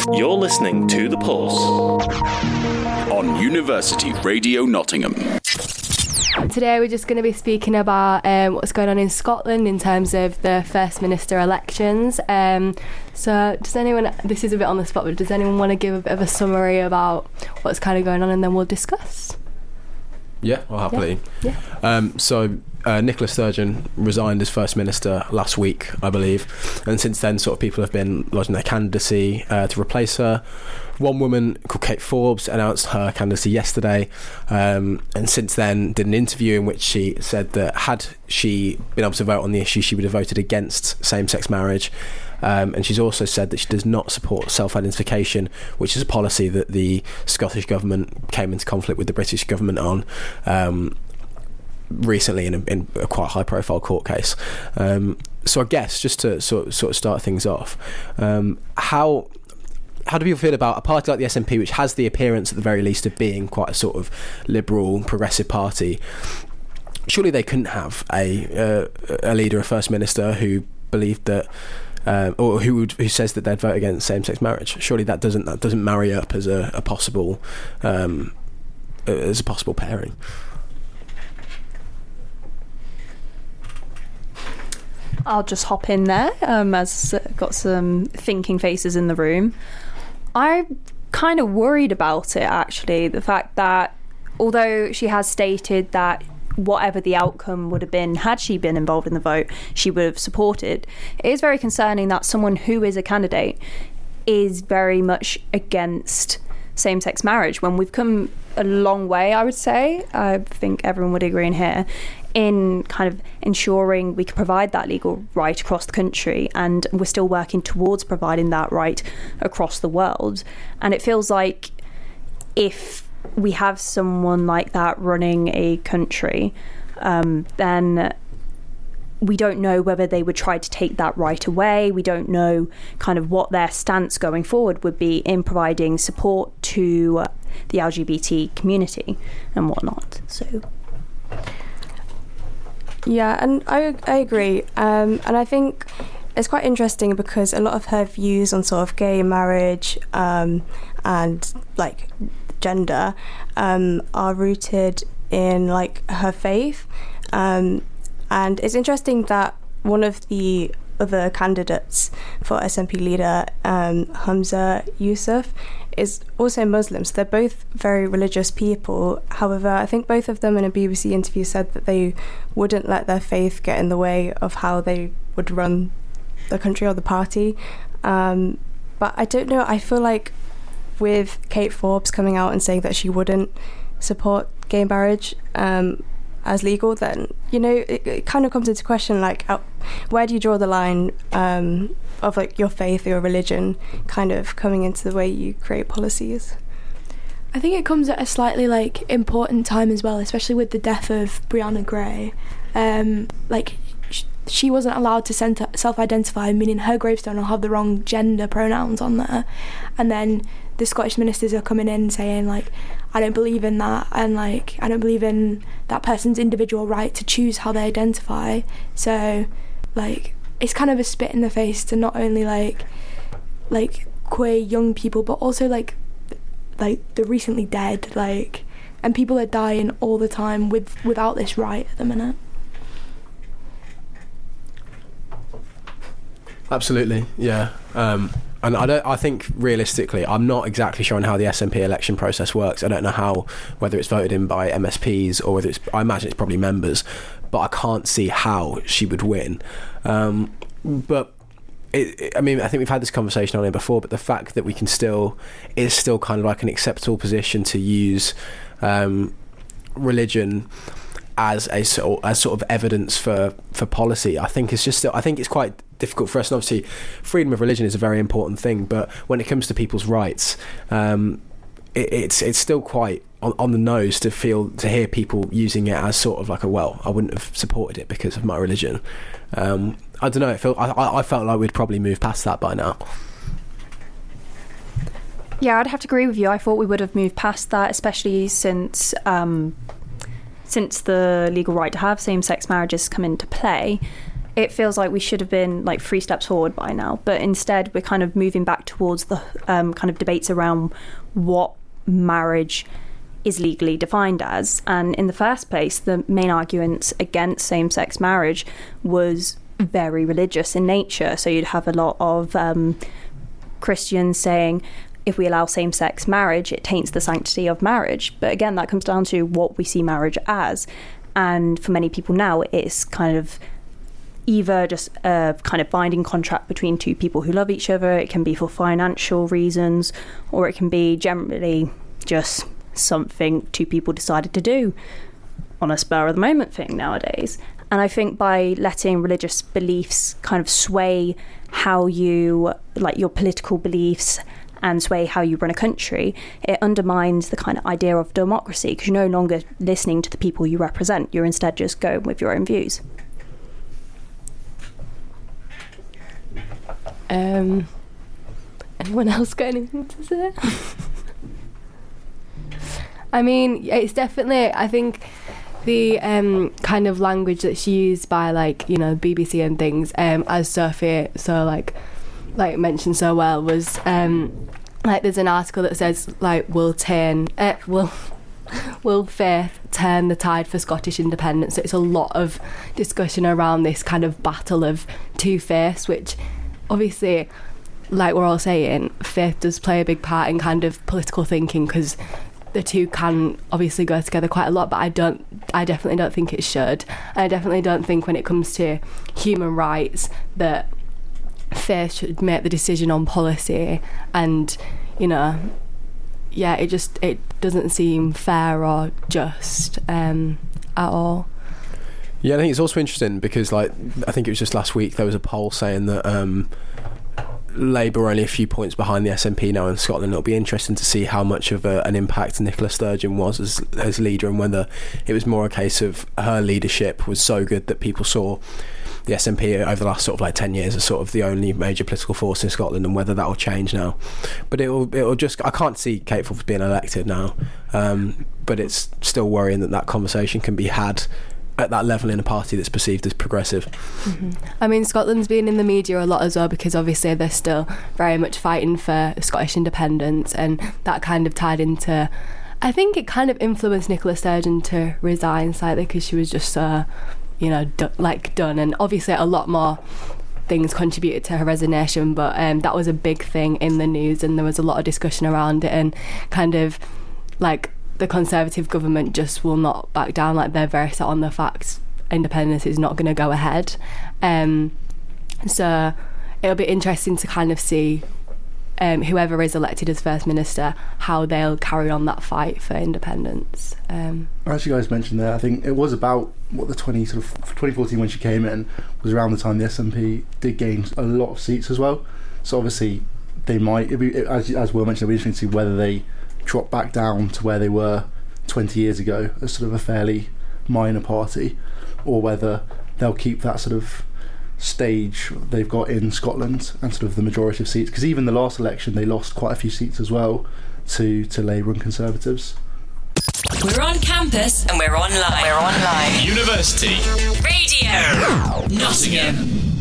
You're listening to The Pulse on University Radio Nottingham. Today we're just going to be speaking about what's going on in Scotland in terms of the First Minister elections. So does anyone, this is a bit on the spot, but does anyone want to give a bit of a summary about what's kind of going on, and then we'll discuss? Yeah, well, happily. Yeah. So Nicola Sturgeon resigned as First Minister last week, I believe, and since then sort of people have been lodging their candidacy to replace her. One woman called Kate Forbes announced her candidacy yesterday, and since then did an interview in which she said that had she been able to vote on the issue, she would have voted against same-sex marriage. And she's also said that she does not support self-identification, which is a policy that the Scottish Government came into conflict with the British Government on recently in a quite high-profile court case. So I guess, just to sort of start things off, how do people feel about a party like the SNP, which has the appearance, at the very least, of being quite a sort of liberal, progressive party? Surely they couldn't have a leader, a First Minister, who believed that or who says that they'd vote against same-sex marriage. Surely that doesn't marry up as a possible pairing. I'll just hop in there, as got some thinking faces in the room. I'm kind of worried about it, actually. The fact that although she has stated that whatever the outcome would have been, had she been involved in the vote, she would have supported, it is very concerning that someone who is a candidate is very much against same-sex marriage, when we've come a long way, I would say. I think everyone would agree in here, in kind of ensuring we can provide that legal right across the country, and we're still working towards providing that right across the world. And it feels like if we have someone like that running a country, then we don't know whether they would try to take that right away. We don't know kind of what their stance going forward would be in providing support to the LGBT community and whatnot. So yeah, and I agree, and I think it's quite interesting because a lot of her views on sort of gay marriage and like gender are rooted in like her faith, and it's interesting that one of the other candidates for SNP leader, Humza Yousaf, is also Muslim. So they're both very religious people. However, I think both of them in a BBC interview said that they wouldn't let their faith get in the way of how they would run the country or the party. But I don't know, I feel like with Kate Forbes coming out and saying that she wouldn't support gay marriage as legal, then, you know, it kind of comes into question, like, where do you draw the line of like your faith or your religion kind of coming into the way you create policies? I think it comes at a slightly like important time as well, especially with the death of Brianna Gray. Like she wasn't allowed to self-identify, meaning her gravestone will have the wrong gender pronouns on there, and then the Scottish ministers are coming in saying like, I don't believe in that, and like I don't believe in that person's individual right to choose how they identify. So like it's kind of a spit in the face to not only like queer young people, but also like the recently dead, like, and people are dying all the time without this right at the minute. Absolutely, yeah. And I think realistically, I'm not exactly sure on how the SNP election process works. I don't know whether it's voted in by MSPs or whether I imagine it's probably members, but I can't see how she would win. But I mean, I think we've had this conversation on it before, but the fact that is still kind of like an acceptable position to use religion as sort of evidence for policy, I think it's quite difficult for us. And obviously freedom of religion is a very important thing, but when it comes to people's rights, it's still quite on the nose to hear people using it as sort of like I wouldn't have supported it because of my religion. I don't know, I felt like we'd probably move past that by now. Yeah, I'd have to agree with you. I thought we would have moved past that, especially since the legal right to have same-sex marriages come into play. it feels like we should have been like 3 steps forward by now, but instead we're kind of moving back towards the kind of debates around what marriage is legally defined as. And in the first place, the main arguments against same-sex marriage was very religious in nature. So you'd have a lot of Christians saying, if we allow same-sex marriage, it taints the sanctity of marriage. But again, that comes down to what we see marriage as. And for many people now, it's kind of either just a kind of binding contract between 2 people who love each other. It can be for financial reasons, or it can be generally just something 2 people decided to do on a spur of the moment thing nowadays. And I think by letting religious beliefs kind of sway how you, like your political beliefs, and sway how you run a country, it undermines the kind of idea of democracy, because you're no longer listening to the people you represent. You're instead just going with your own views. Anyone else got anything to say? I mean, it's definitely, I think the kind of language that's used by, like, you know, BBC and things, as Sophie mentioned so well, was like, there's an article that says, like, will faith turn the tide for Scottish independence? So it's a lot of discussion around this kind of battle of 2 faiths, which obviously, like we're all saying, faith does play a big part in kind of political thinking, because the 2 can obviously go together quite a lot, but I definitely don't think it should. I definitely don't think when it comes to human rights that faith should make the decision on policy. And, you know, yeah, it doesn't seem fair or just at all. Yeah, I think it's also interesting because, like, I think it was just last week there was a poll saying that Labour are only a few points behind the SNP now in Scotland. It'll be interesting to see how much of an impact Nicola Sturgeon was as leader, and whether it was more a case of her leadership was so good that people saw the SNP over the last sort of like 10 years as sort of the only major political force in Scotland, and whether that will change now. But it'll just, I can't see Kate Forbes being elected now, but it's still worrying that conversation can be had at that level in a party that's perceived as progressive. Mm-hmm. I mean, Scotland's been in the media a lot as well, because obviously they're still very much fighting for Scottish independence, and that kind of tied into, I think it kind of influenced Nicola Sturgeon to resign slightly, because she was just so, you know, done, and obviously a lot more things contributed to her resignation, but that was a big thing in the news, and there was a lot of discussion around it, and kind of like the Conservative government just will not back down. Like, they're very set on the facts independence is not going to go ahead. So it'll be interesting to kind of see whoever is elected as First Minister, how they'll carry on that fight for independence. As you guys mentioned there, I think it was about 2014 when she came in, was around the time the SNP did gain a lot of seats as well. So obviously they might, as Will mentioned, it'll be interesting to see whether they drop back down to where they were 20 years ago as sort of a fairly minor party, or whether they'll keep that sort of stage they've got in Scotland and sort of the majority of seats, because even the last election they lost quite a few seats as well to Labour and Conservatives. We're on campus and we're online. University Radio Nottingham.